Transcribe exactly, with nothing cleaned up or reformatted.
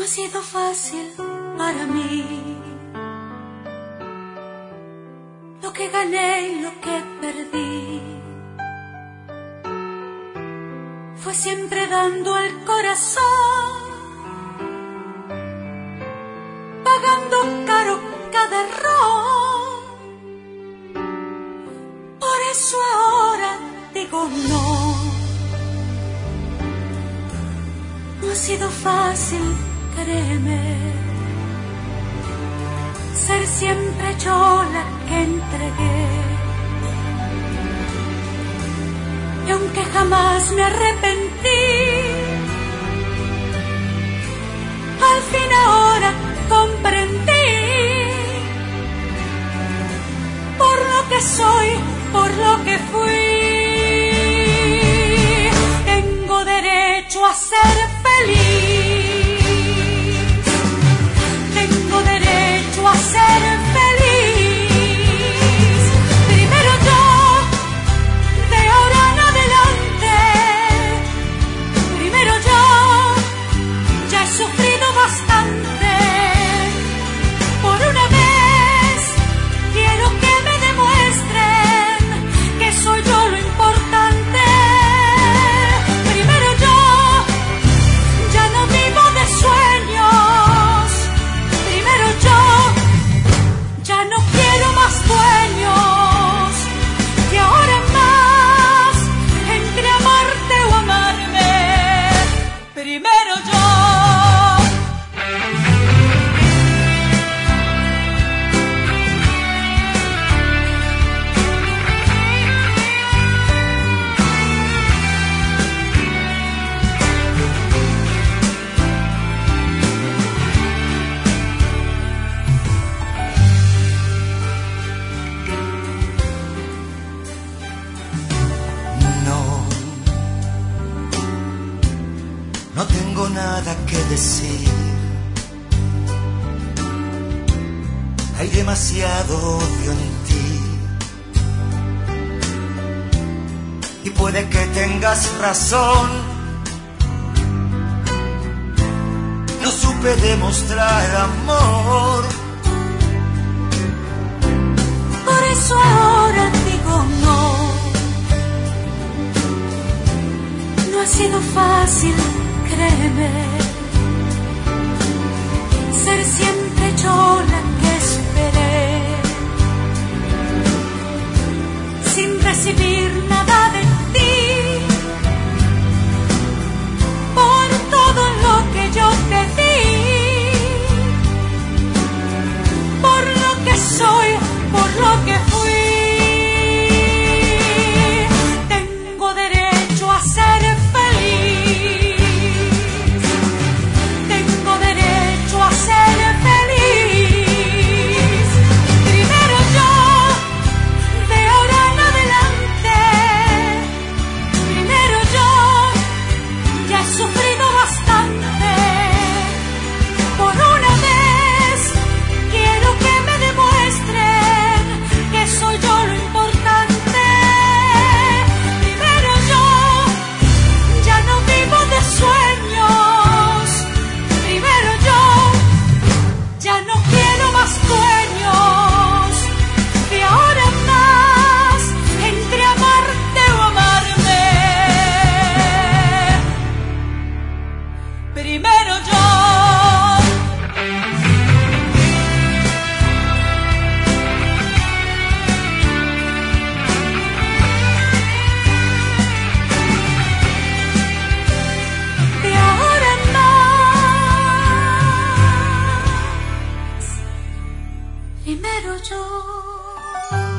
sido fácil para mí. Lo que gané y lo que perdí fue siempre dando el corazón, pagando caro cada error. Por eso ahora digo no. No ha sido fácil, créeme, ser siempre yo la que entregué. Y aunque jamás me arrepentí, al fin ahora comprendí por lo que soy, por lo que fui. Tengo derecho a ser feliz. Tengo derecho a ser feliz. Primero yo, de ahora en adelante. Primero yo, ya he sufrido bastante. Por una vez, quiero que me demuestren que soy yo lo importante. Primero yo, ya no vivo de sueños. Primero yo, ya no quiero más dueños. Y ahora más, entre amarte o amarme. Primero yo. No tengo nada que decir. Hay demasiado odio en ti. Y puede que tengas razón. No supe demostrar amor. Por eso ahora digo no. No ha sido fácil, créeme, ser siempre yo la que esperé, sin recibir nada de ti, por todo lo que yo te di, por lo que soy, por lo que fui. Tengo derecho a ser feliz. Tengo derecho a ser feliz. Primero yo, de ahora en adelante. Primero yo, ya he sufrido bastante. Por una vez, quiero que me demuestren que soy yo lo importante. Primero yo, ya no vivo de sueños. Primero yo, ya no quiero más dueños. Y ahora más, entre amarte o amarme. Primero yo. Y ahora más, primero yo.